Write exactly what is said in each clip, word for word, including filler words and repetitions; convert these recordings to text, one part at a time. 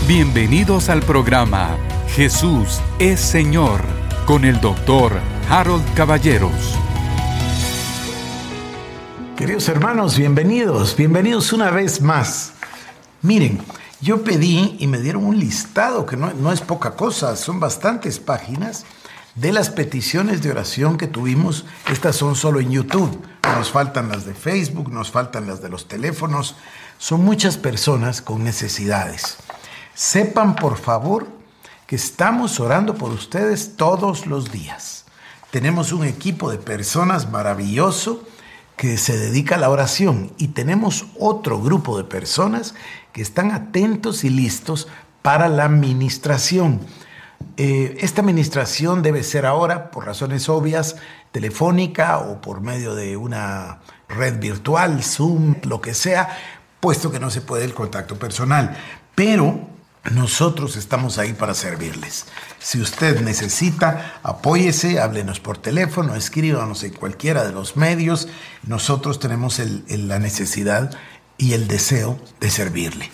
Bienvenidos al programa Jesús es Señor con el doctor Harold Caballeros. Queridos hermanos, bienvenidos, bienvenidos una vez más. Miren, yo pedí y me dieron un listado que no, no es poca cosa, son bastantes páginas de las peticiones de oración que tuvimos. Estas son solo en YouTube, nos faltan las de Facebook, nos faltan las de los teléfonos. Son muchas personas con necesidades. Sepan, por favor, que estamos orando por ustedes todos los días. Tenemos un equipo de personas maravilloso que se dedica a la oración y tenemos otro grupo de personas que están atentos y listos para la ministración. Eh, esta ministración debe ser ahora, por razones obvias, telefónica o por medio de una red virtual, Zoom, lo que sea, puesto que no se puede el contacto personal. Pero nosotros estamos ahí para servirles. Si usted necesita, apóyese, háblenos por teléfono, escríbanos en cualquiera de los medios. Nosotros tenemos el, el, la necesidad y el deseo de servirle.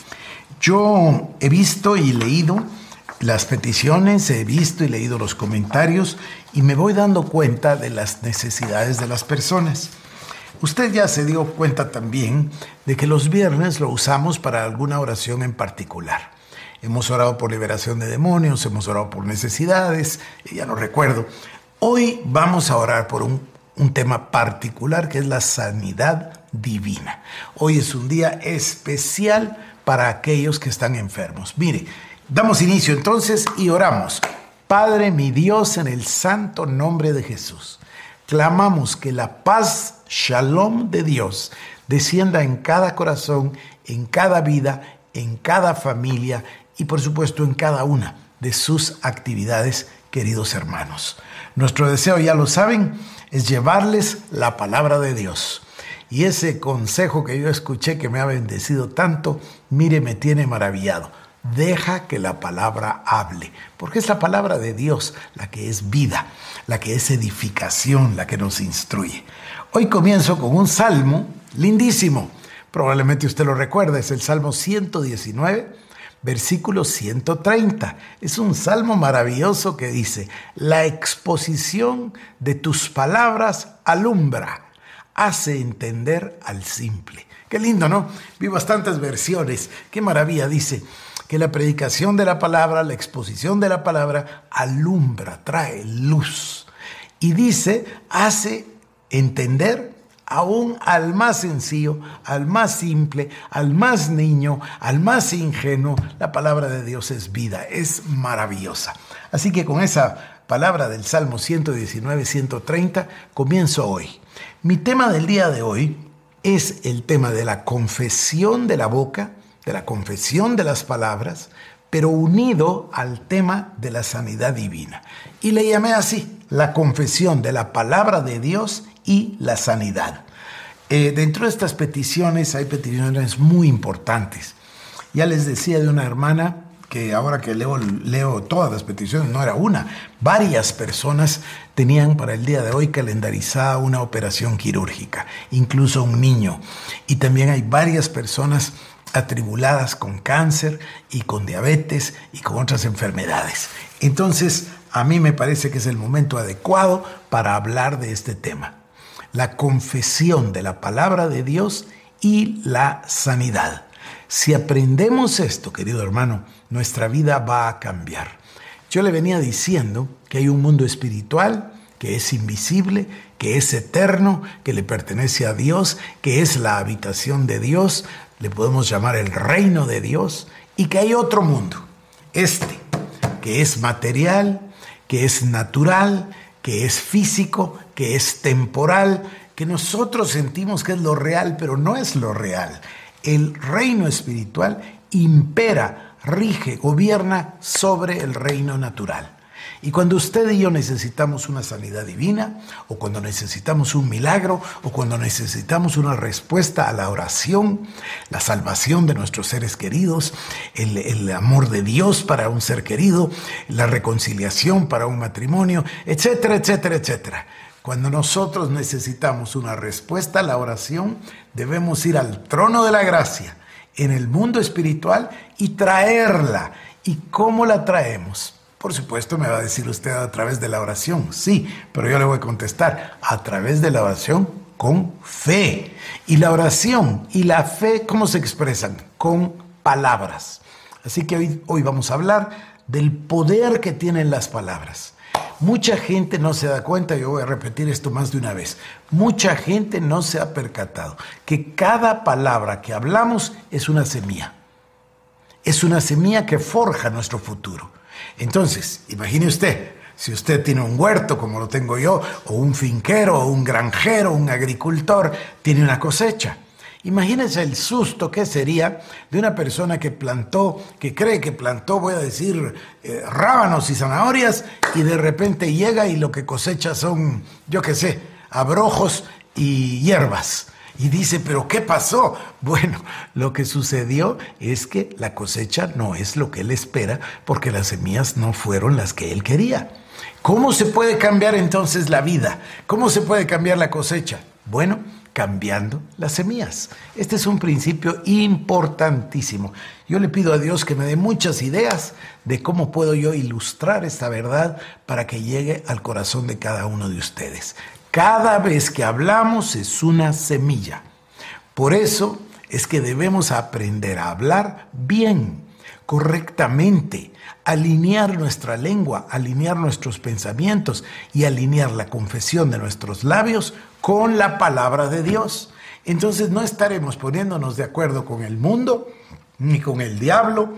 Yo he visto y leído las peticiones, he visto y leído los comentarios y me voy dando cuenta de las necesidades de las personas. Usted ya se dio cuenta también de que los viernes lo usamos para alguna oración en particular. Hemos orado por liberación de demonios, hemos orado por necesidades, ya no recuerdo. Hoy vamos a orar por un, un tema particular que es la sanidad divina. Hoy es un día especial para aquellos que están enfermos. Mire, damos inicio entonces y oramos. Padre, mi Dios, en el santo nombre de Jesús, clamamos que la paz, shalom de Dios, descienda en cada corazón, en cada vida, en cada familia y por supuesto en cada una de sus actividades, queridos hermanos. Nuestro deseo, ya lo saben, es llevarles la palabra de Dios. Y ese consejo que yo escuché que me ha bendecido tanto, mire, me tiene maravillado. Deja que la palabra hable, porque es la palabra de Dios la que es vida, la que es edificación, la que nos instruye. Hoy comienzo con un salmo lindísimo. Probablemente usted lo recuerda, es el Salmo ciento diecinueve, versículo ciento treinta. Es un salmo maravilloso que dice: la exposición de tus palabras alumbra, hace entender al simple. Qué lindo, ¿no? Vi bastantes versiones. Qué maravilla. Dice que la predicación de la palabra, la exposición de la palabra alumbra, trae luz. Y dice, hace entender aún al más sencillo, al más simple, al más niño, al más ingenuo. La palabra de Dios es vida, es maravillosa. Así que con esa palabra del Salmo ciento diecinueve, ciento treinta, comienzo hoy. Mi tema del día de hoy es el tema de la confesión de la boca, de la confesión de las palabras, pero unido al tema de la sanidad divina. Y le llamé así, la confesión de la palabra de Dios y la sanidad. Eh, dentro de estas peticiones hay peticiones muy importantes. Ya les decía de una hermana que ahora que leo, leo todas las peticiones, no era una, varias personas tenían para el día de hoy calendarizada una operación quirúrgica, incluso un niño. Y también hay varias personas atribuladas con cáncer y con diabetes y con otras enfermedades. Entonces, a mí me parece que es el momento adecuado para hablar de este tema. La confesión de la palabra de Dios y la sanidad. Si aprendemos esto, querido hermano, nuestra vida va a cambiar. Yo le venía diciendo que hay un mundo espiritual que es invisible, que es eterno, que le pertenece a Dios, que es la habitación de Dios, le podemos llamar el reino de Dios, y que hay otro mundo, este, que es material, que es natural, que es físico, que es temporal, que nosotros sentimos que es lo real, pero no es lo real. El reino espiritual impera, rige, gobierna sobre el reino natural. Y cuando usted y yo necesitamos una sanidad divina, o cuando necesitamos un milagro, o cuando necesitamos una respuesta a la oración, la salvación de nuestros seres queridos, el, el amor de Dios para un ser querido, la reconciliación para un matrimonio, etcétera, etcétera, etcétera. Cuando nosotros necesitamos una respuesta a la oración, debemos ir al trono de la gracia en el mundo espiritual y traerla. ¿Y cómo la traemos? Por supuesto, me va a decir usted a través de la oración. Sí, pero yo le voy a contestar a través de la oración con fe. Y la oración y la fe, ¿cómo se expresan? Con palabras. Así que hoy, hoy vamos a hablar del poder que tienen las palabras. Mucha gente no se da cuenta, yo voy a repetir esto más de una vez, mucha gente no se ha percatado que cada palabra que hablamos es una semilla. Es una semilla que forja nuestro futuro. Entonces, imagine usted, si usted tiene un huerto como lo tengo yo, o un finquero, o un granjero, un agricultor, tiene una cosecha. Imagínese el susto que sería de una persona que plantó, que cree que plantó, voy a decir, eh, rábanos y zanahorias, y de repente llega y lo que cosecha son, yo qué sé, abrojos y hierbas. Y dice, ¿pero qué pasó? Bueno, lo que sucedió es que la cosecha no es lo que él espera, porque las semillas no fueron las que él quería. ¿Cómo se puede cambiar entonces la vida? ¿Cómo se puede cambiar la cosecha? Bueno, cambiando las semillas. Este es un principio importantísimo. Yo le pido a Dios que me dé muchas ideas de cómo puedo yo ilustrar esta verdad para que llegue al corazón de cada uno de ustedes. Cada vez que hablamos es una semilla. Por eso es que debemos aprender a hablar bien, correctamente, alinear nuestra lengua, alinear nuestros pensamientos y alinear la confesión de nuestros labios con la palabra de Dios. Entonces no estaremos poniéndonos de acuerdo con el mundo, ni con el diablo,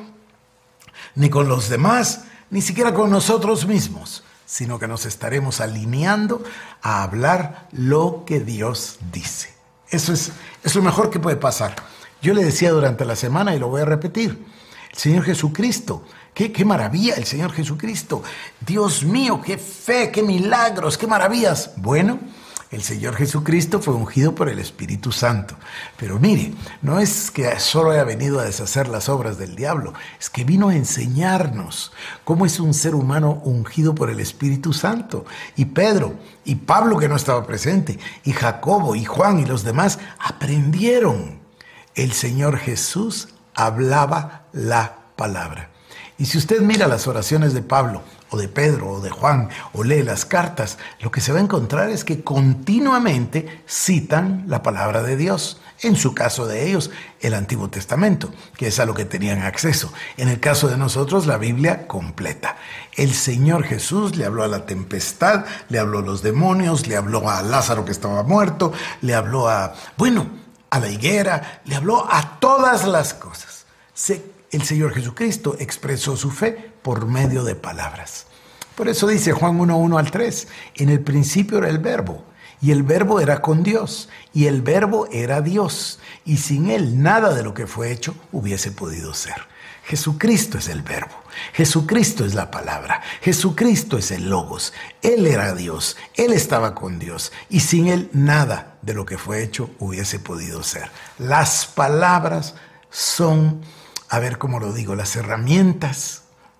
ni con los demás, ni siquiera con nosotros mismos, sino que nos estaremos alineando a hablar lo que Dios dice. Eso es, es lo mejor que puede pasar. Yo le decía durante la semana y lo voy a repetir, el Señor Jesucristo, qué, qué maravilla el Señor Jesucristo. Dios mío, qué fe, qué milagros, qué maravillas. Bueno, el Señor Jesucristo fue ungido por el Espíritu Santo. Pero mire, no es que solo haya venido a deshacer las obras del diablo, es que vino a enseñarnos cómo es un ser humano ungido por el Espíritu Santo. Y Pedro, y Pablo que no estaba presente, y Jacobo, y Juan, y los demás aprendieron. El Señor Jesús hablaba la palabra. Y si usted mira las oraciones de Pablo, o de Pedro, o de Juan, o lee las cartas, lo que se va a encontrar es que continuamente citan la palabra de Dios. En su caso de ellos, el Antiguo Testamento, que es a lo que tenían acceso. En el caso de nosotros, la Biblia completa. El Señor Jesús le habló a la tempestad, le habló a los demonios, le habló a Lázaro que estaba muerto, le habló a, bueno, a la higuera, le habló a todas las cosas. Se El Señor Jesucristo expresó su fe por medio de palabras. Por eso dice Juan uno, uno al tres, en el principio era el Verbo, y el Verbo era con Dios, y el Verbo era Dios, y sin Él nada de lo que fue hecho hubiese podido ser. Jesucristo es el Verbo, Jesucristo es la palabra, Jesucristo es el Logos, Él era Dios, Él estaba con Dios, y sin Él nada de lo que fue hecho hubiese podido ser. Las palabras son, a ver cómo lo digo, las herramientas,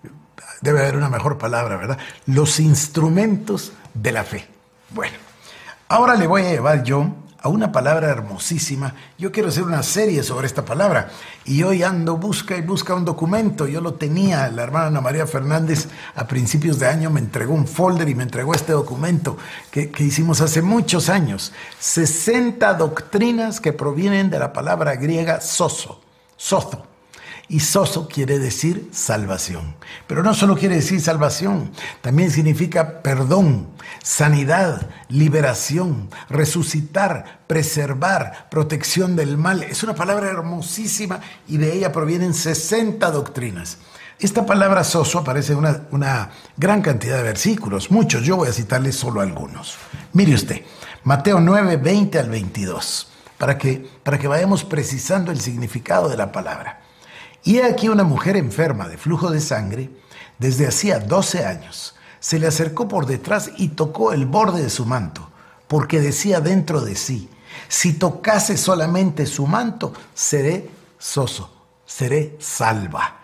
debe haber una mejor palabra, ¿verdad? Los instrumentos de la fe. Bueno, ahora le voy a llevar yo a una palabra hermosísima. Yo quiero hacer una serie sobre esta palabra y hoy ando, busca y busca un documento. Yo lo tenía, la hermana Ana María Fernández a principios de año me entregó un folder y me entregó este documento que, que hicimos hace muchos años. sesenta doctrinas que provienen de la palabra griega sozo, sozo. Y sozo quiere decir salvación. Pero no solo quiere decir salvación, también significa perdón, sanidad, liberación, resucitar, preservar, protección del mal. Es una palabra hermosísima y de ella provienen sesenta doctrinas. Esta palabra sozo aparece en una, una gran cantidad de versículos, muchos. Yo voy a citarles solo algunos. Mire usted, Mateo nueve, veinte al veintidós, para que, para que vayamos precisando el significado de la palabra. Y he aquí una mujer enferma de flujo de sangre desde hacía doce años. Se le acercó por detrás y tocó el borde de su manto, porque decía dentro de sí, si tocase solamente su manto, seré soso, seré salva.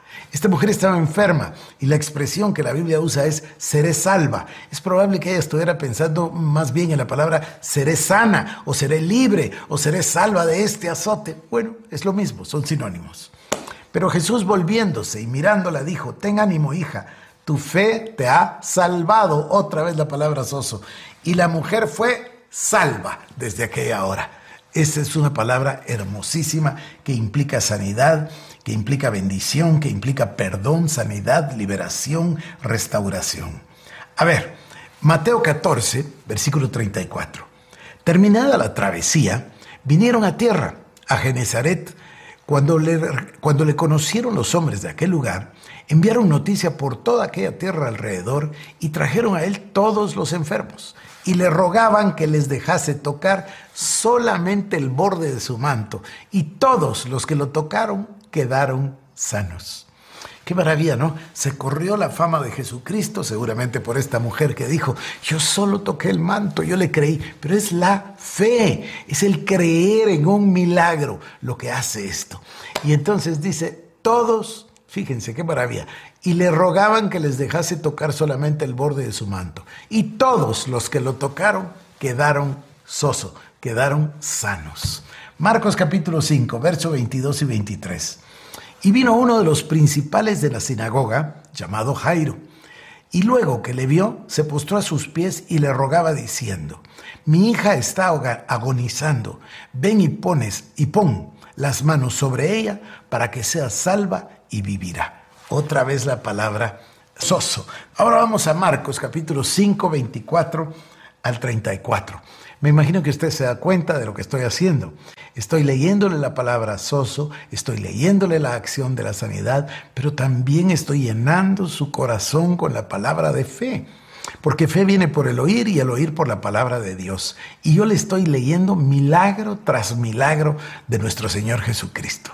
Esta mujer estaba enferma y la expresión que la Biblia usa es seré salva. Es probable que ella estuviera pensando más bien en la palabra seré sana o seré libre o seré salva de este azote. Bueno, es lo mismo, son sinónimos. Pero Jesús, volviéndose y mirándola, dijo: ten ánimo, hija, tu fe te ha salvado. Otra vez la palabra soso. Y la mujer fue salva desde aquella hora. Esa es una palabra hermosísima que implica sanidad, que implica bendición, que implica perdón, sanidad, liberación, restauración. A ver, Mateo catorce, versículo treinta y cuatro. Terminada la travesía, vinieron a tierra, a Genezaret. Cuando le, cuando le conocieron los hombres de aquel lugar, enviaron noticia por toda aquella tierra alrededor y trajeron a él todos los enfermos y le rogaban que les dejase tocar solamente el borde de su manto, y todos los que lo tocaron quedaron sanos. Qué maravilla, ¿no? Se corrió la fama de Jesucristo, seguramente por esta mujer que dijo: yo solo toqué el manto, yo le creí. Pero es la fe, es el creer en un milagro lo que hace esto. Y entonces dice, todos, fíjense qué maravilla, y le rogaban que les dejase tocar solamente el borde de su manto. Y todos los que lo tocaron quedaron soso, quedaron sanos. Marcos capítulo cinco, versos veintidós y veintitrés. Y vino uno de los principales de la sinagoga, llamado Jairo, y luego que le vio, se postró a sus pies y le rogaba diciendo: mi hija está agonizando, ven y pones y pon las manos sobre ella para que sea salva y vivirá. Otra vez la palabra soso. Ahora vamos a Marcos capítulo cinco, veinticuatro al treinta y cuatro. Me imagino que usted se da cuenta de lo que estoy haciendo. Estoy leyéndole la palabra soso, estoy leyéndole la acción de la sanidad, pero también estoy llenando su corazón con la palabra de fe. Porque fe viene por el oír y el oír por la palabra de Dios. Y yo le estoy leyendo milagro tras milagro de nuestro Señor Jesucristo.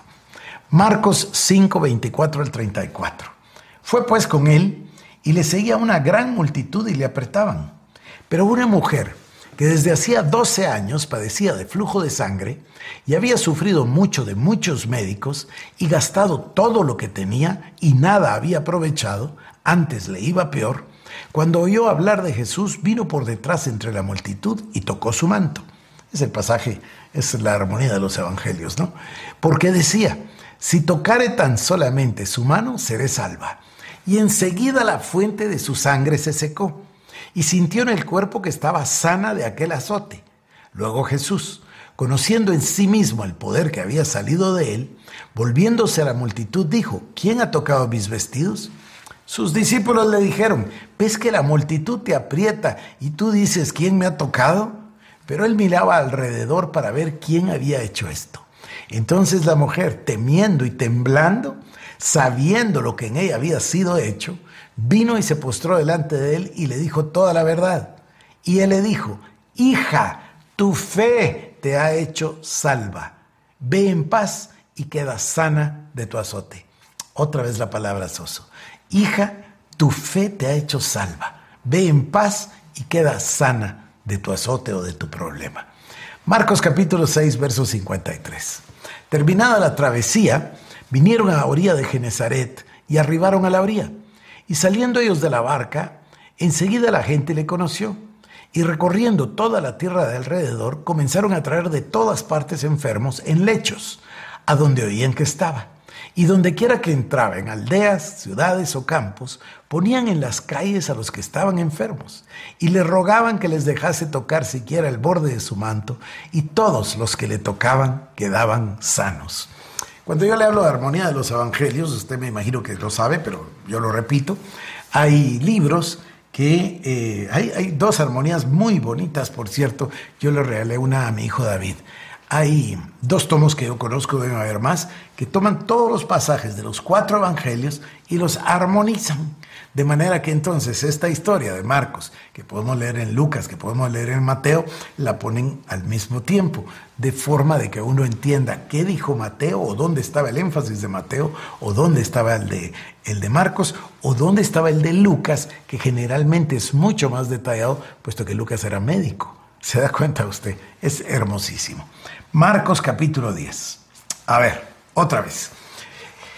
Marcos cinco, veinticuatro al treinta y cuatro. Fue pues con él y le seguía una gran multitud y le apretaban. Pero una mujer que desde hacía doce años padecía de flujo de sangre y había sufrido mucho de muchos médicos y gastado todo lo que tenía y nada había aprovechado, antes le iba peor, cuando oyó hablar de Jesús, vino por detrás entre la multitud y tocó su manto. Es el pasaje, es la armonía de los evangelios, ¿no? Porque decía: si tocare tan solamente su mano, seré salva. Y enseguida la fuente de su sangre se secó, y sintió en el cuerpo que estaba sana de aquel azote. Luego Jesús, conociendo en sí mismo el poder que había salido de él, volviéndose a la multitud, dijo: ¿quién ha tocado mis vestidos? Sus discípulos le dijeron: ¿ves que la multitud te aprieta y tú dices: ¿quién me ha tocado? Pero él miraba alrededor para ver quién había hecho esto. Entonces la mujer, temiendo y temblando, sabiendo lo que en ella había sido hecho, vino y se postró delante de él y le dijo toda la verdad. Y él le dijo: hija, tu fe te ha hecho salva. Ve en paz y queda sana de tu azote. Otra vez la palabra soso. Hija, tu fe te ha hecho salva. Ve en paz y queda sana de tu azote o de tu problema. Marcos capítulo seis, verso cincuenta y tres. Terminada la travesía, vinieron a la orilla de Genezaret y arribaron a la orilla. Y saliendo ellos de la barca, enseguida la gente le conoció. Y recorriendo toda la tierra de alrededor, comenzaron a traer de todas partes enfermos en lechos, a donde oían que estaba. Y donde quiera que entraba, en aldeas, ciudades o campos, ponían en las calles a los que estaban enfermos y le rogaban que les dejase tocar siquiera el borde de su manto, y todos los que le tocaban quedaban sanos. Cuando yo le hablo de armonía de los evangelios, usted me imagino que lo sabe, pero yo lo repito, hay libros que, eh, hay, hay dos armonías muy bonitas, por cierto. Yo le regalé una a mi hijo David. Hay dos tomos que yo conozco, deben haber más, que toman todos los pasajes de los cuatro evangelios y los armonizan. De manera que entonces esta historia de Marcos, que podemos leer en Lucas, que podemos leer en Mateo, la ponen al mismo tiempo, de forma de que uno entienda qué dijo Mateo, o dónde estaba el énfasis de Mateo, o dónde estaba el de, el de Marcos, o dónde estaba el de Lucas, que generalmente es mucho más detallado, puesto que Lucas era médico. ¿Se da cuenta usted? Es hermosísimo. Marcos capítulo diez. A ver, otra vez.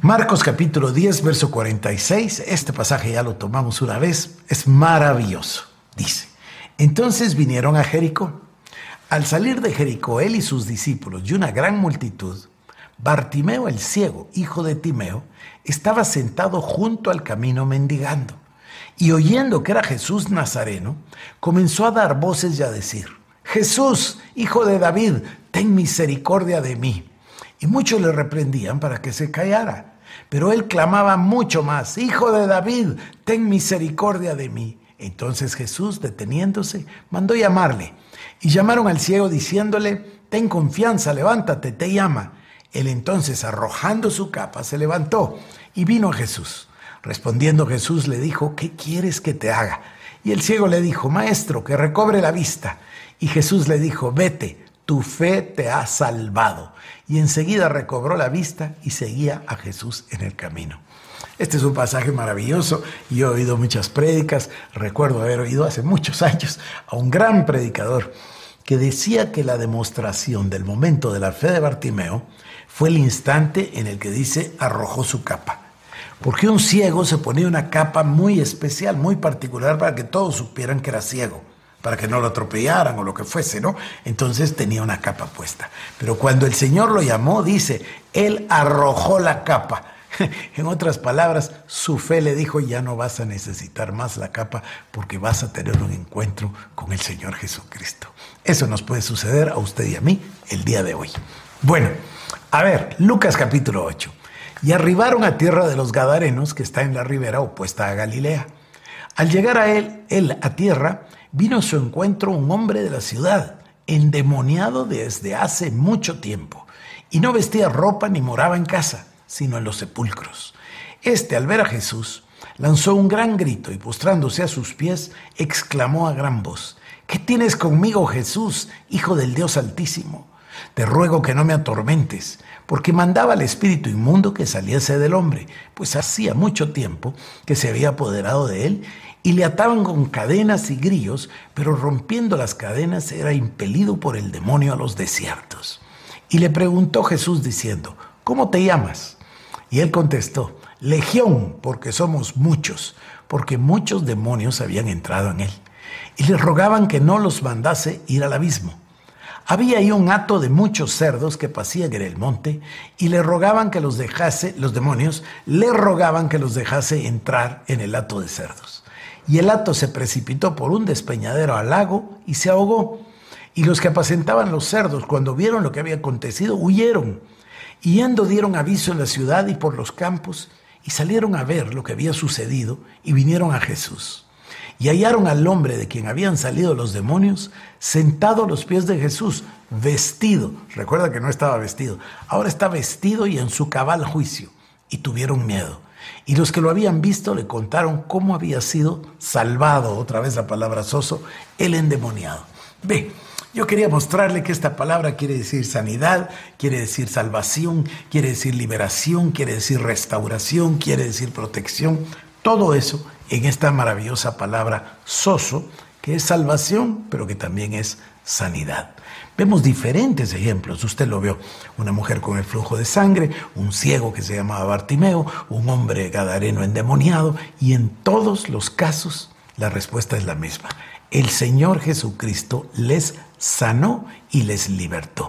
Marcos capítulo diez, verso cuarenta y seis, este pasaje ya lo tomamos una vez, es maravilloso. Dice, entonces vinieron a Jericó. Al salir de Jericó, él y sus discípulos y una gran multitud, Bartimeo el ciego, hijo de Timeo, estaba sentado junto al camino mendigando. Y oyendo que era Jesús Nazareno, comenzó a dar voces y a decir, Jesús, hijo de David, ten misericordia de mí. Y muchos le reprendían para que se callara. Pero él clamaba mucho más, Hijo de David, ten misericordia de mí. Entonces Jesús, deteniéndose, mandó llamarle. Y llamaron al ciego diciéndole, ten confianza, levántate, te llama. Él entonces, arrojando su capa, se levantó y vino a Jesús. Respondiendo Jesús le dijo, ¿qué quieres que te haga? Y el ciego le dijo, Maestro, que recobre la vista. Y Jesús le dijo, vete, tu fe te ha salvado. Y enseguida recobró la vista y seguía a Jesús en el camino. Este es un pasaje maravilloso. Yo he oído muchas prédicas. Recuerdo haber oído hace muchos años a un gran predicador que decía que la demostración del momento de la fe de Bartimeo fue el instante en el que dice arrojó su capa. Porque un ciego se ponía una capa muy especial, muy particular para que todos supieran que era ciego, para que no lo atropellaran o lo que fuese, ¿no? Entonces tenía una capa puesta. Pero cuando el Señor lo llamó, dice, él arrojó la capa. En otras palabras, su fe le dijo, ya no vas a necesitar más la capa porque vas a tener un encuentro con el Señor Jesucristo. Eso nos puede suceder a usted y a mí el día de hoy. Bueno, a ver, Lucas capítulo ocho. Y arribaron a tierra de los Gadarenos, que está en la ribera opuesta a Galilea. Al llegar a él, él a tierra, vino a su encuentro un hombre de la ciudad, endemoniado desde hace mucho tiempo, y no vestía ropa ni moraba en casa, sino en los sepulcros. Este, al ver a Jesús, lanzó un gran grito y postrándose a sus pies, exclamó a gran voz, ¿qué tienes conmigo, Jesús, Hijo del Dios Altísimo? Te ruego que no me atormentes, porque mandaba al espíritu inmundo que saliese del hombre, pues hacía mucho tiempo que se había apoderado de él, y le ataban con cadenas y grillos, pero rompiendo las cadenas era impelido por el demonio a los desiertos. Y le preguntó Jesús diciendo, ¿cómo te llamas? Y él contestó, Legión, porque somos muchos, porque muchos demonios habían entrado en él. Y le rogaban que no los mandase ir al abismo. Había ahí un hato de muchos cerdos que pasían en el monte y le rogaban que los dejase, los demonios le rogaban que los dejase entrar en el hato de cerdos. Y el hato se precipitó por un despeñadero al lago y se ahogó. Y los que apacentaban los cerdos, cuando vieron lo que había acontecido, huyeron. Y yendo dieron aviso en la ciudad y por los campos y salieron a ver lo que había sucedido y vinieron a Jesús. Y hallaron al hombre de quien habían salido los demonios, sentado a los pies de Jesús, vestido. Recuerda que no estaba vestido. Ahora está vestido y en su cabal juicio. Y tuvieron miedo. Y los que lo habían visto le contaron cómo había sido salvado, otra vez la palabra soso, el endemoniado. Ve, yo quería mostrarle que esta palabra quiere decir sanidad, quiere decir salvación, quiere decir liberación, quiere decir restauración, quiere decir protección. Todo eso en esta maravillosa palabra soso, que es salvación, pero que también es sanidad. Vemos diferentes ejemplos. Usted lo vio, una mujer con el flujo de sangre, un ciego que se llamaba Bartimeo, un hombre gadareno endemoniado, y en todos los casos la respuesta es la misma. El Señor Jesucristo les sanó y les libertó.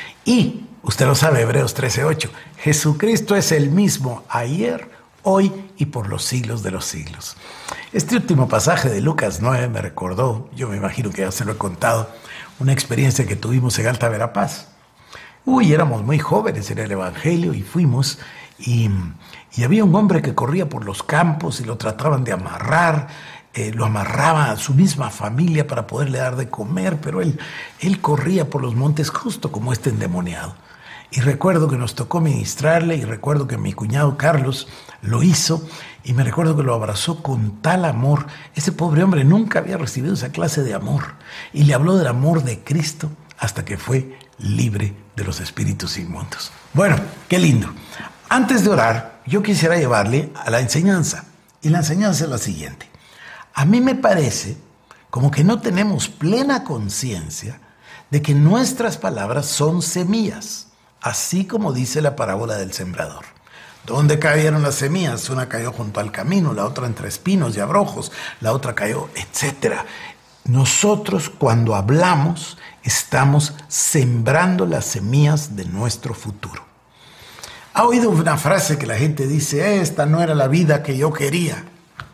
Y, usted lo sabe, Hebreos trece ocho, Jesucristo es el mismo ayer, hoy y por los siglos de los siglos. Este último pasaje de Lucas nueve me recordó, yo me imagino que ya se lo he contado, una experiencia que tuvimos en Alta Verapaz. Uy, éramos muy jóvenes en el Evangelio y fuimos y, y había un hombre que corría por los campos y lo trataban de amarrar, eh, lo amarraba a su misma familia para poderle dar de comer, pero él, él corría por los montes justo como este endemoniado. Y recuerdo que nos tocó ministrarle y recuerdo que mi cuñado Carlos lo hizo y me recuerdo que lo abrazó con tal amor. Ese pobre hombre nunca había recibido esa clase de amor y le habló del amor de Cristo hasta que fue libre de los espíritus inmundos. Bueno, qué lindo. Antes de orar, yo quisiera llevarle a la enseñanza y la enseñanza es la siguiente. A mí me parece como que no tenemos plena conciencia de que nuestras palabras son semillas. Así como dice la parábola del sembrador. ¿Dónde cayeron las semillas? Una cayó junto al camino, la otra entre espinos y abrojos, la otra cayó, etcétera. Nosotros cuando hablamos estamos sembrando las semillas de nuestro futuro. ¿Ha oído una frase que la gente dice, esta no era la vida que yo quería?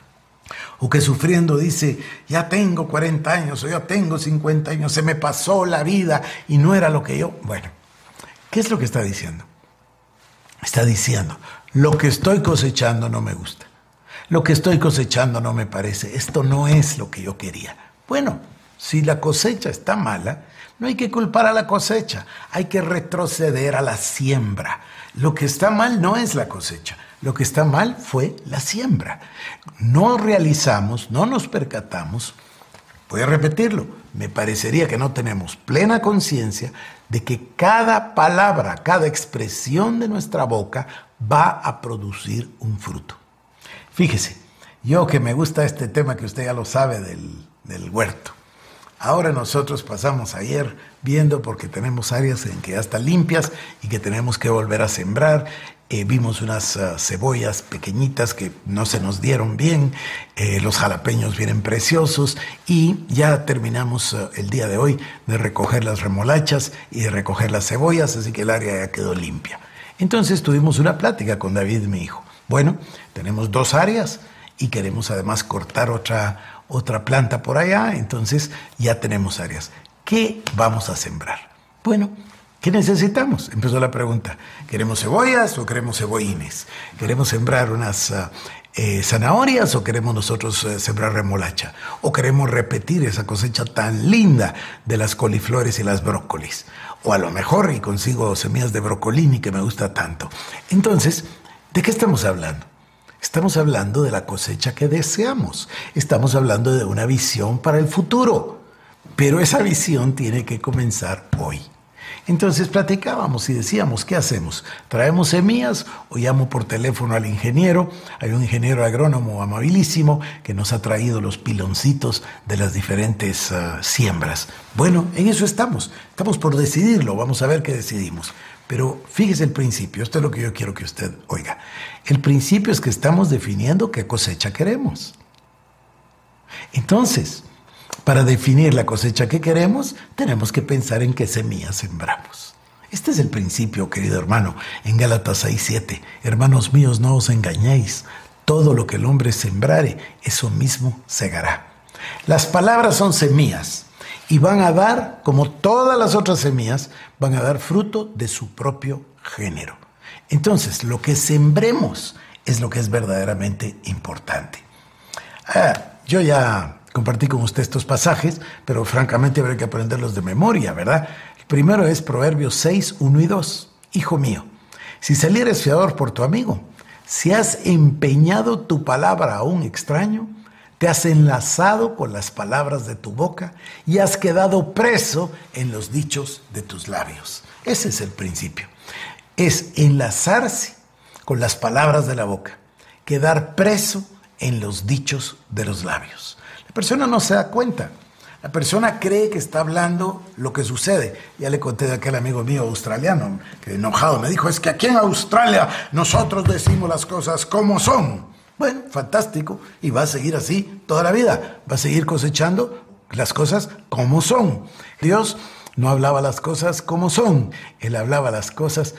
O que sufriendo dice, ya tengo cuarenta años o ya tengo cincuenta años, se me pasó la vida y no era lo que yo... Bueno, ¿qué es lo que está diciendo? Está diciendo, lo que estoy cosechando no me gusta. Lo que estoy cosechando no me parece. Esto no es lo que yo quería. Bueno, si la cosecha está mala, no hay que culpar a la cosecha. Hay que retroceder a la siembra. Lo que está mal no es la cosecha. Lo que está mal fue la siembra. No realizamos, no nos percatamos. Voy a repetirlo. Me parecería que no tenemos plena conciencia de que cada palabra, cada expresión de nuestra boca va a producir un fruto. Fíjese, yo que me gusta este tema que usted ya lo sabe del, del huerto. Ahora nosotros pasamos ayer viendo porque tenemos áreas en que ya están limpias y que tenemos que volver a sembrar. Eh, vimos unas uh, cebollas pequeñitas que no se nos dieron bien, eh, los jalapeños vienen preciosos y ya terminamos uh, el día de hoy de recoger las remolachas y de recoger las cebollas, así que el área ya quedó limpia. Entonces tuvimos una plática con David, mi hijo. Bueno, tenemos dos áreas y queremos además cortar otra, otra planta por allá, entonces ya tenemos áreas. ¿Qué vamos a sembrar? Bueno, ¿qué necesitamos? Empezó la pregunta. ¿Queremos cebollas o queremos cebollines? ¿Queremos sembrar unas uh, eh, zanahorias o queremos nosotros uh, sembrar remolacha? ¿O queremos repetir esa cosecha tan linda de las coliflores y las brócolis? O a lo mejor y consigo semillas de brocolini que me gusta tanto. Entonces, ¿de qué estamos hablando? Estamos hablando de la cosecha que deseamos. Estamos hablando de una visión para el futuro. Pero esa visión tiene que comenzar hoy. Entonces platicábamos y decíamos, ¿qué hacemos? ¿Traemos semillas o llamo por teléfono al ingeniero? Hay un ingeniero agrónomo amabilísimo que nos ha traído los piloncitos de las diferentes uh, siembras. Bueno, en eso estamos. Estamos por decidirlo. Vamos a ver qué decidimos. Pero fíjese el principio. Esto es lo que yo quiero que usted oiga. El principio es que estamos definiendo qué cosecha queremos. Entonces, para definir la cosecha que queremos, tenemos que pensar en qué semillas sembramos. Este es el principio, querido hermano, en Gálatas seis siete. Hermanos míos, no os engañéis. Todo lo que el hombre sembrare, eso mismo segará. Las palabras son semillas y van a dar, como todas las otras semillas, van a dar fruto de su propio género. Entonces, lo que sembremos es lo que es verdaderamente importante. Ah, yo ya compartí con usted estos pasajes, pero francamente habrá que aprenderlos de memoria, ¿verdad? El primero es Proverbios seis, uno y dos. Hijo mío, si salieres fiador por tu amigo, si has empeñado tu palabra a un extraño, te has enlazado con las palabras de tu boca y has quedado preso en los dichos de tus labios. Ese es el principio. Es enlazarse con las palabras de la boca, quedar preso en los dichos de los labios. La persona no se da cuenta. La persona cree que está hablando lo que sucede. Ya le conté de aquel amigo mío australiano que enojado me dijo, es que aquí en Australia nosotros decimos las cosas como son. Bueno, fantástico. Y va a seguir así toda la vida. Va a seguir cosechando las cosas como son. Dios no hablaba las cosas como son. Él hablaba las cosas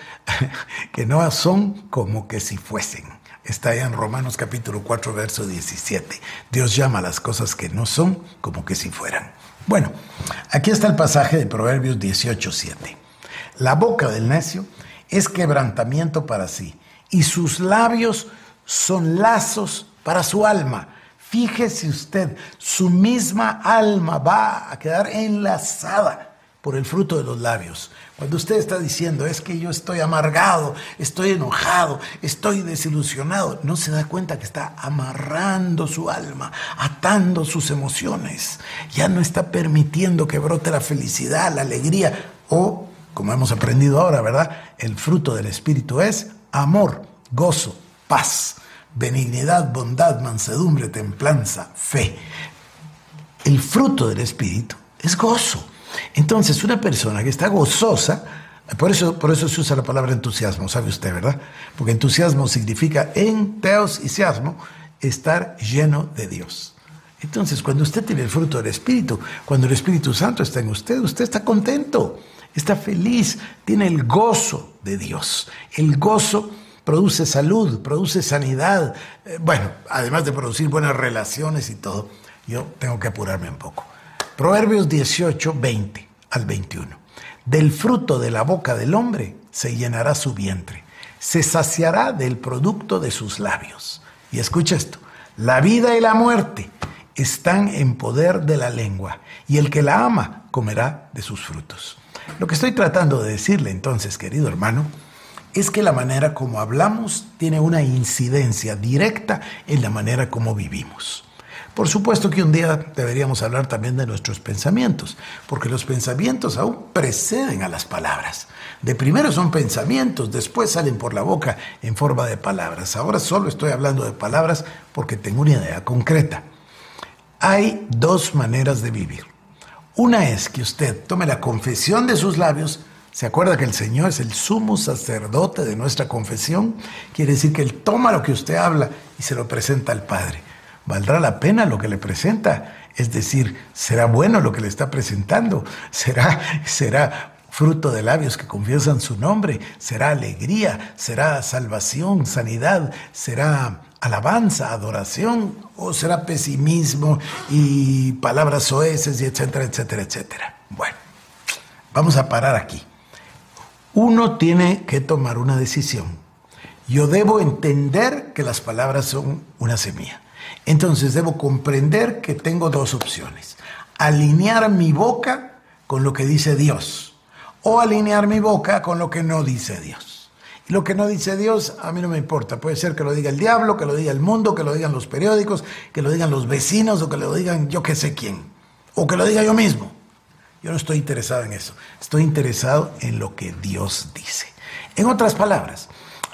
que no son como que si fuesen. Está allá en Romanos capítulo cuatro, verso diecisiete. Dios llama a las cosas que no son como que si fueran. Bueno, aquí está el pasaje de Proverbios dieciocho, siete. La boca del necio es quebrantamiento para sí, y sus labios son lazos para su alma. Fíjese usted, su misma alma va a quedar enlazada por el fruto de los labios. Cuando usted está diciendo, es que yo estoy amargado, estoy enojado, estoy desilusionado, no se da cuenta que está amarrando su alma, atando sus emociones. Ya no está permitiendo que brote la felicidad, la alegría. O, como hemos aprendido ahora, ¿verdad? El fruto del Espíritu es amor, gozo, paz, benignidad, bondad, mansedumbre, templanza, fe. El fruto del Espíritu es gozo. Entonces, una persona que está gozosa Por eso, por eso se usa la palabra entusiasmo, sabe usted, ¿verdad? Porque entusiasmo significa enteosismo, estar lleno de Dios. Entonces, cuando usted tiene el fruto del Espíritu, cuando el Espíritu Santo está en usted, usted está contento, está feliz, tiene el gozo de Dios. El gozo produce salud, produce sanidad. Eh, bueno, además de producir buenas relaciones y todo, yo tengo que apurarme un poco. Proverbios dieciocho, veinte al veintiuno. Del fruto de la boca del hombre se llenará su vientre, se saciará del producto de sus labios. Y escucha esto, la vida y la muerte están en poder de la lengua, y el que la ama comerá de sus frutos. Lo que estoy tratando de decirle entonces, querido hermano, es que la manera como hablamos tiene una incidencia directa en la manera como vivimos. Por supuesto que un día deberíamos hablar también de nuestros pensamientos, porque los pensamientos aún preceden a las palabras. De primero son pensamientos, después salen por la boca en forma de palabras. Ahora solo estoy hablando de palabras porque tengo una idea concreta. Hay dos maneras de vivir. Una es que usted tome la confesión de sus labios. ¿Se acuerda que el Señor es el sumo sacerdote de nuestra confesión? Quiere decir que Él toma lo que usted habla y se lo presenta al Padre. ¿Valdrá la pena lo que le presenta? Es decir, ¿será bueno lo que le está presentando? ¿Será, será fruto de labios que confiesan su nombre? ¿Será alegría? ¿Será salvación, sanidad? ¿Será alabanza, adoración? ¿O será pesimismo y palabras soeces y etcétera, etcétera, etcétera? Bueno, vamos a parar aquí. Uno tiene que tomar una decisión. Yo debo entender que las palabras son una semilla. Entonces debo comprender que tengo dos opciones. Alinear mi boca con lo que dice Dios o alinear mi boca con lo que no dice Dios. Y lo que no dice Dios a mí no me importa. Puede ser que lo diga el diablo, que lo diga el mundo, que lo digan los periódicos, que lo digan los vecinos o que lo digan yo que sé quién. O que lo diga yo mismo. Yo no estoy interesado en eso. Estoy interesado en lo que Dios dice. En otras palabras,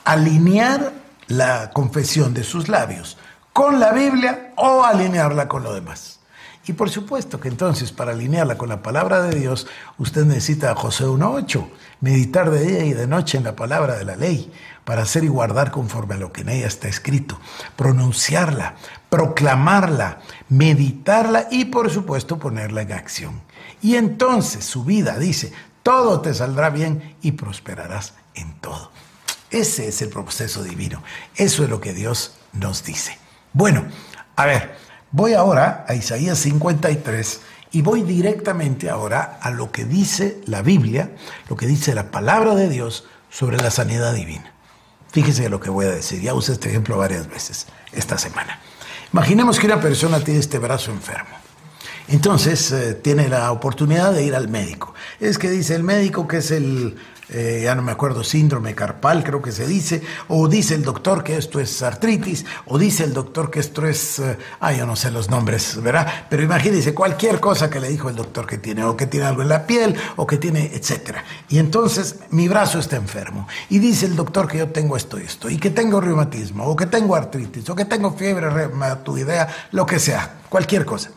alinear la confesión de sus labios con la Biblia o alinearla con lo demás. Y por supuesto que entonces para alinearla con la palabra de Dios, usted necesita Josué uno ocho, meditar de día y de noche en la palabra de la ley, para hacer y guardar conforme a lo que en ella está escrito, pronunciarla, proclamarla, meditarla y por supuesto ponerla en acción. Y entonces su vida, dice, todo te saldrá bien y prosperarás en todo. Ese es el proceso divino. Eso es lo que Dios nos dice. Bueno, a ver, voy ahora a Isaías cincuenta y tres y voy directamente ahora a lo que dice la Biblia, lo que dice la palabra de Dios sobre la sanidad divina. Fíjese lo que voy a decir, ya usé este ejemplo varias veces esta semana. Imaginemos que una persona tiene este brazo enfermo. Entonces eh, tiene la oportunidad de ir al médico. Es que dice el médico que es el, eh, ya no me acuerdo, síndrome carpal, creo que se dice, o dice el doctor que esto es artritis, o dice el doctor que esto es, eh, ah, yo no sé los nombres, ¿verdad? Pero imagínense cualquier cosa que le dijo el doctor que tiene, o que tiene algo en la piel, o que tiene, etcétera. Y entonces mi brazo está enfermo, y dice el doctor que yo tengo esto y esto, y que tengo reumatismo, o que tengo artritis, o que tengo fiebre reumatoidea, lo que sea, cualquier cosa.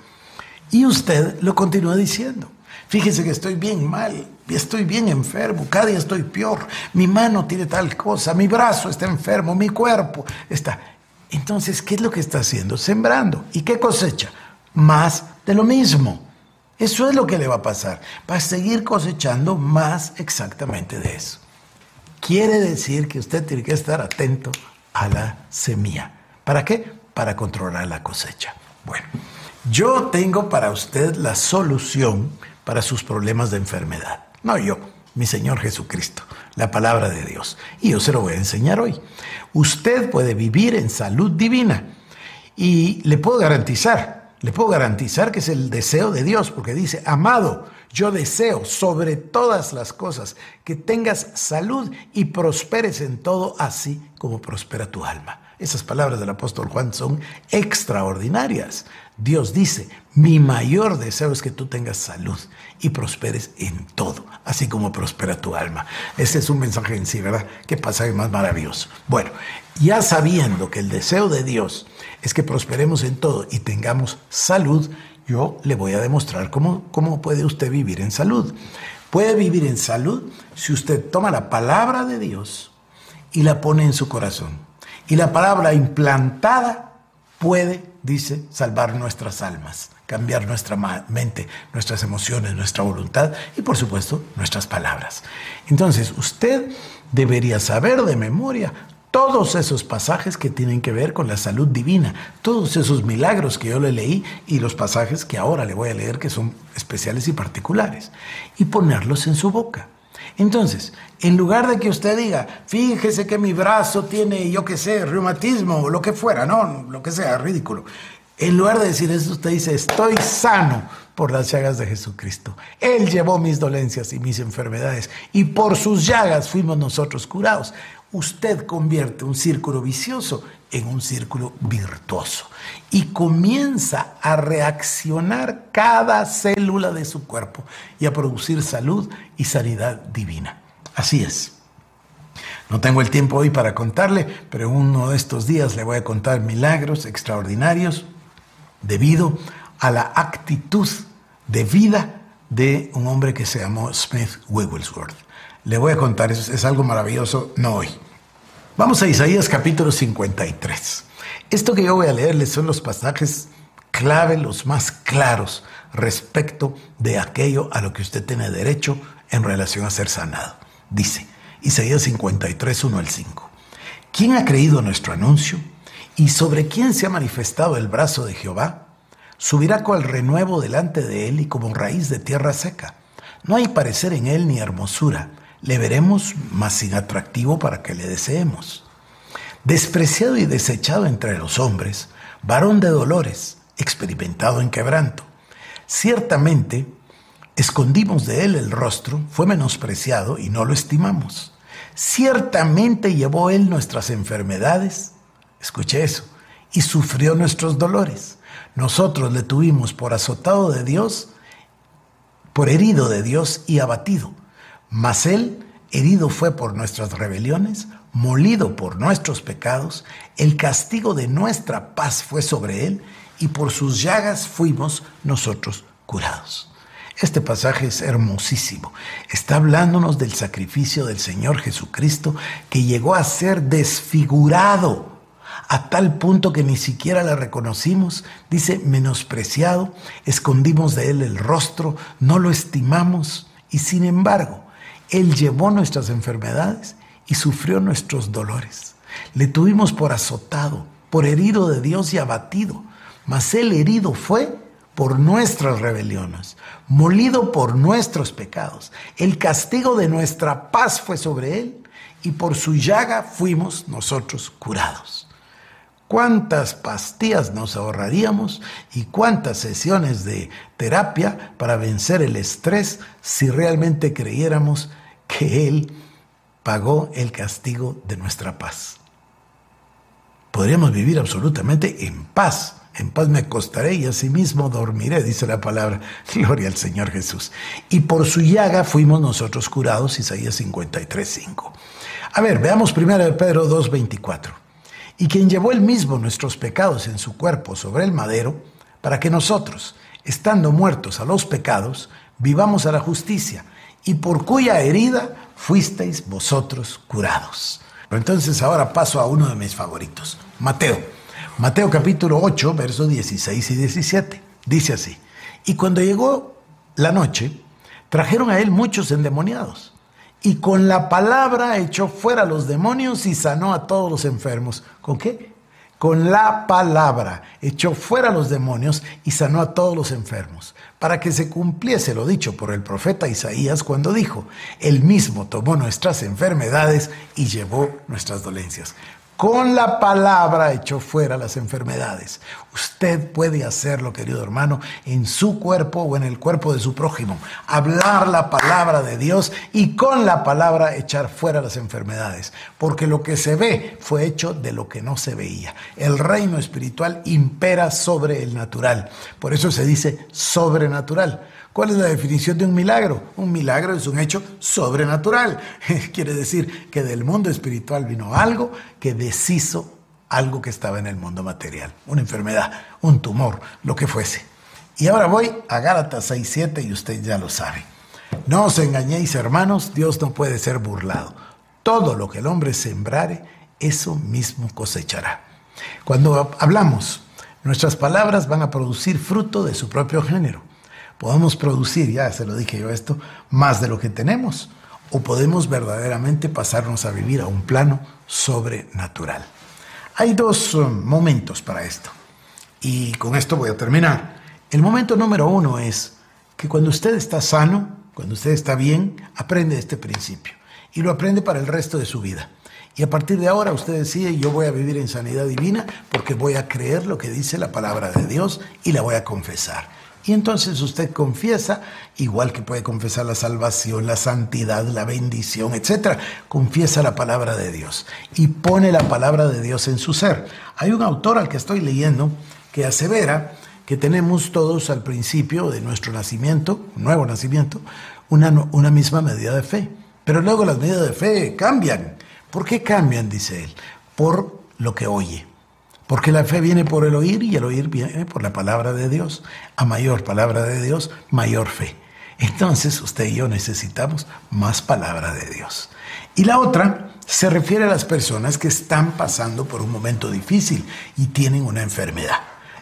Y usted lo continúa diciendo. Fíjese que estoy bien mal, estoy bien enfermo, cada día estoy peor, mi mano tiene tal cosa, mi brazo está enfermo, mi cuerpo está... Entonces, ¿qué es lo que está haciendo? Sembrando. ¿Y qué cosecha? Más de lo mismo. Eso es lo que le va a pasar. Va a seguir cosechando más exactamente de eso. Quiere decir que usted tiene que estar atento a la semilla. ¿Para qué? Para controlar la cosecha. Bueno, yo tengo para usted la solución para sus problemas de enfermedad. No yo, mi Señor Jesucristo, la palabra de Dios. Y yo se lo voy a enseñar hoy. Usted puede vivir en salud divina y le puedo garantizar, le puedo garantizar que es el deseo de Dios, porque dice, amado, yo deseo sobre todas las cosas que tengas salud y prosperes en todo, así como prospera tu alma. Esas palabras del apóstol Juan son extraordinarias. Dios dice, mi mayor deseo es que tú tengas salud y prosperes en todo, así como prospera tu alma. Ese es un mensaje en sí, ¿verdad? Qué pasaje más maravilloso. Bueno, ya sabiendo que el deseo de Dios es que prosperemos en todo y tengamos salud, yo le voy a demostrar cómo, cómo puede usted vivir en salud. Puede vivir en salud si usted toma la palabra de Dios y la pone en su corazón. Y la palabra implantada puede, dice, salvar nuestras almas, cambiar nuestra mente, nuestras emociones, nuestra voluntad y, por supuesto, nuestras palabras. Entonces, usted debería saber de memoria todos esos pasajes que tienen que ver con la salud divina, todos esos milagros que yo le leí y los pasajes que ahora le voy a leer que son especiales y particulares, y ponerlos en su boca. Entonces, en lugar de que usted diga, fíjese que mi brazo tiene, yo qué sé, reumatismo o lo que fuera, no, lo que sea, ridículo. En lugar de decir eso, usted dice, estoy sano por las llagas de Jesucristo. Él llevó mis dolencias y mis enfermedades y por sus llagas fuimos nosotros curados. Usted convierte un círculo vicioso en un círculo virtuoso y comienza a reaccionar cada célula de su cuerpo y a producir salud y sanidad divina. Así es. No tengo el tiempo hoy para contarle, pero uno de estos días le voy a contar milagros extraordinarios debido a la actitud de vida de un hombre que se llamó Smith Wigglesworth. Le voy a contar, eso es algo maravilloso, no hoy. Vamos a Isaías capítulo cincuenta y tres. Esto que yo voy a leerles son los pasajes clave, los más claros respecto de aquello a lo que usted tiene derecho en relación a ser sanado. Dice, Isaías cincuenta y tres, uno al cinco. ¿Quién ha creído nuestro anuncio? ¿Y sobre quién se ha manifestado el brazo de Jehová? Subirá cual renuevo delante de él y como raíz de tierra seca. No hay parecer en él ni hermosura. Le veremos, mas sin atractivo para que le deseemos. Despreciado y desechado entre los hombres, varón de dolores, experimentado en quebranto. Ciertamente, escondimos de él el rostro, fue menospreciado y no lo estimamos. Ciertamente llevó él nuestras enfermedades, escuche eso, y sufrió nuestros dolores. Nosotros le tuvimos por azotado de Dios, por herido de Dios y abatido. Mas él, herido fue por nuestras rebeliones, molido por nuestros pecados, el castigo de nuestra paz fue sobre él, y por sus llagas fuimos nosotros curados. Este pasaje es hermosísimo. Está hablándonos del sacrificio del Señor Jesucristo, que llegó a ser desfigurado a tal punto que ni siquiera la reconocimos. Dice, menospreciado, escondimos de él el rostro, no lo estimamos, y sin embargo, él llevó nuestras enfermedades y sufrió nuestros dolores. Le tuvimos por azotado, por herido de Dios y abatido. Mas él herido fue por nuestras rebeliones, molido por nuestros pecados. El castigo de nuestra paz fue sobre él y por su llaga fuimos nosotros curados. ¿Cuántas pastillas nos ahorraríamos y cuántas sesiones de terapia para vencer el estrés si realmente creyéramos que Él pagó el castigo de nuestra paz? Podríamos vivir absolutamente en paz. En paz me acostaré y asimismo dormiré, dice la palabra. Gloria al Señor Jesús. Y por su llaga fuimos nosotros curados, Isaías cincuenta y tres, cinco. A ver, veamos primero de Pedro dos, veinticuatro. Y quien llevó él mismo nuestros pecados en su cuerpo sobre el madero, para que nosotros, estando muertos a los pecados, vivamos a la justicia, y por cuya herida fuisteis vosotros curados. Pero entonces ahora paso a uno de mis favoritos, Mateo. Mateo capítulo ocho, versos dieciséis y diecisiete. Dice así, y cuando llegó la noche, trajeron a él muchos endemoniados, y con la palabra echó fuera a los demonios y sanó a todos los enfermos. ¿Con qué? Con la palabra echó fuera a los demonios y sanó a todos los enfermos, para que se cumpliese lo dicho por el profeta Isaías cuando dijo, él mismo tomó nuestras enfermedades y llevó nuestras dolencias. Con la palabra echó fuera las enfermedades. Usted puede hacerlo, querido hermano, en su cuerpo o en el cuerpo de su prójimo. Hablar la palabra de Dios y con la palabra echar fuera las enfermedades. Porque lo que se ve fue hecho de lo que no se veía. El reino espiritual impera sobre el natural. Por eso se dice sobrenatural. ¿Cuál es la definición de un milagro? Un milagro es un hecho sobrenatural. Quiere decir que del mundo espiritual vino algo que deshizo algo que estaba en el mundo material. Una enfermedad, un tumor, lo que fuese. Y ahora voy a Gálatas seis, siete y usted ya lo sabe. No os engañéis, hermanos, Dios no puede ser burlado. Todo lo que el hombre sembrare, eso mismo cosechará. Cuando hablamos, nuestras palabras van a producir fruto de su propio género. Podemos producir, ya se lo dije yo esto, más de lo que tenemos, o podemos verdaderamente pasarnos a vivir a un plano sobrenatural. Hay dos um, momentos para esto, y con esto voy a terminar. El momento número uno es que cuando usted está sano, cuando usted está bien, aprende este principio, y lo aprende para el resto de su vida. Y a partir de ahora usted decide, yo voy a vivir en sanidad divina porque voy a creer lo que dice la palabra de Dios y la voy a confesar. Y entonces usted confiesa, igual que puede confesar la salvación, la santidad, la bendición, etcétera. Confiesa la palabra de Dios y pone la palabra de Dios en su ser. Hay un autor al que estoy leyendo que asevera que tenemos todos al principio de nuestro nacimiento, nuevo nacimiento, una, una misma medida de fe. Pero luego las medidas de fe cambian. ¿Por qué cambian? Dice él. Por lo que oye. Porque la fe viene por el oír y el oír viene por la palabra de Dios. A mayor palabra de Dios, mayor fe. Entonces usted y yo necesitamos más palabra de Dios. Y la otra se refiere a las personas que están pasando por un momento difícil y tienen una enfermedad.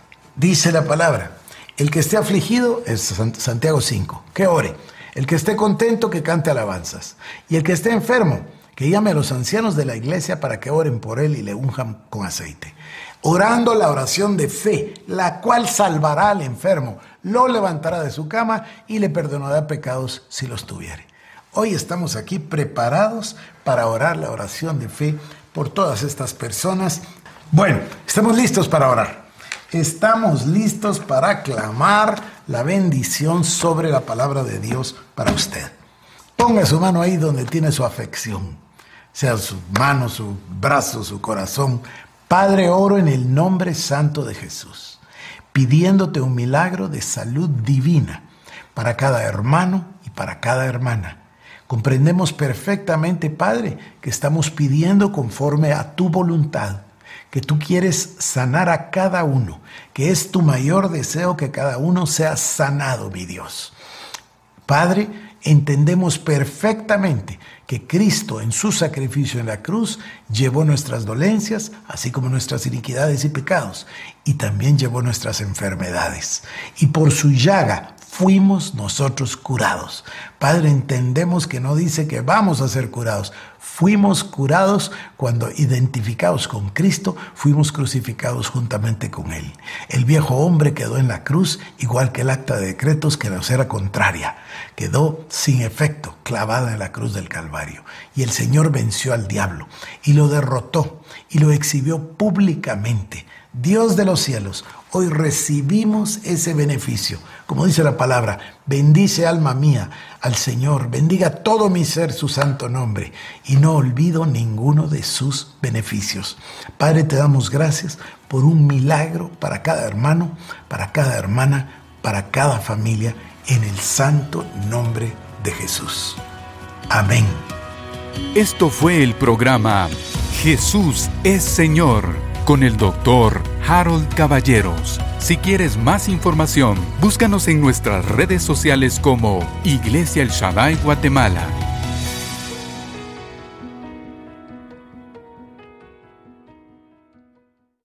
Dice la palabra, el que esté afligido, es Santiago cinco, que ore. El que esté contento, que cante alabanzas. Y el que esté enfermo, que llame a los ancianos de la iglesia para que oren por él y le unjan con aceite. Orando la oración de fe, la cual salvará al enfermo, lo levantará de su cama y le perdonará pecados si los tuviere. Hoy estamos aquí preparados para orar la oración de fe por todas estas personas. Bueno, estamos listos para orar. Estamos listos para clamar la bendición sobre la palabra de Dios para usted. Ponga su mano ahí donde tiene su afección, sea su mano, su brazo, su corazón. Padre, oro en el nombre santo de Jesús, pidiéndote un milagro de salud divina para cada hermano y para cada hermana. Comprendemos perfectamente, Padre, que estamos pidiendo conforme a tu voluntad, que tú quieres sanar a cada uno, que es tu mayor deseo que cada uno sea sanado, mi Dios. Padre, entendemos perfectamente que Cristo en su sacrificio en la cruz llevó nuestras dolencias, así como nuestras iniquidades y pecados, y también llevó nuestras enfermedades. Y por su llaga fuimos nosotros curados. Padre, entendemos que no dice que vamos a ser curados. Fuimos curados cuando, identificados con Cristo, fuimos crucificados juntamente con Él. El viejo hombre quedó en la cruz, igual que el acta de decretos que nos era contraria. Quedó sin efecto, clavada en la cruz del Calvario. Y el Señor venció al diablo y lo derrotó y lo exhibió públicamente. Dios de los cielos, hoy recibimos ese beneficio. Como dice la palabra, bendice alma mía al Señor, bendiga todo mi ser su santo nombre y no olvido ninguno de sus beneficios. Padre, te damos gracias por un milagro para cada hermano, para cada hermana, para cada familia, en el santo nombre de Jesús. Amén. Esto fue el programa Jesús es Señor, con el doctor Harold Caballeros. Si quieres más información, búscanos en nuestras redes sociales como Iglesia El Shaddai Guatemala.